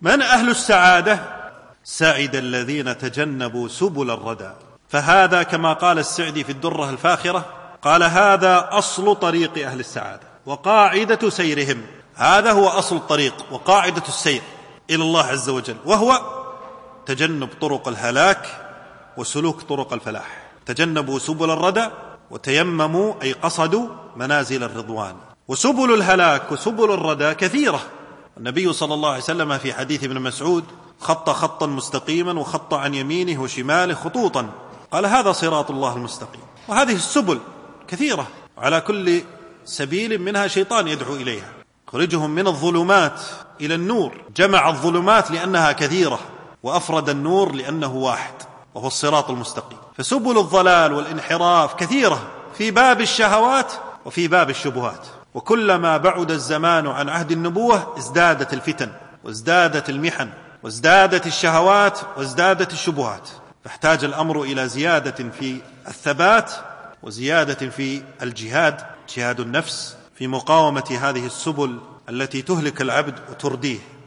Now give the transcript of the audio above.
من أهل السعادة؟ سعد الذين تجنبوا سبل الردى. فهذا كما قال السعدي في الدرة الفاخرة، قال: هذا أصل طريق أهل السعادة وقاعدة سيرهم. هذا هو أصل الطريق وقاعدة السير إلى الله عز وجل، وهو تجنب طرق الهلاك وسلوك طرق الفلاح. تجنبوا سبل الردى وتيمموا، أي قصدوا منازل الرضوان. وسبل الهلاك وسبل الردى كثيرة. النبي صلى الله عليه وسلم في حديث ابن مسعود خط خطا مستقيما وخط عن يمينه وشماله خطوطا، قال: هذا صراط الله المستقيم. وهذه السبل كثيرة، على كل سبيل منها شيطان يدعو إليها، يخرجهم من الظلمات إلى النور. جمع الظلمات لأنها كثيرة، وأفرد النور لأنه واحد، وهو الصراط المستقيم. فسبل الضلال والانحراف كثيرة في باب الشهوات وفي باب الشبهات. وكلما بعد الزمان عن عهد النبوة ازدادت الفتن وازدادت المحن وازدادت الشهوات وازدادت الشبهات. فاحتاج الأمر إلى زيادة في الثبات وزيادة في الجهاد، جهاد النفس، في مقاومة هذه السبل التي تهلك العبد وترديه.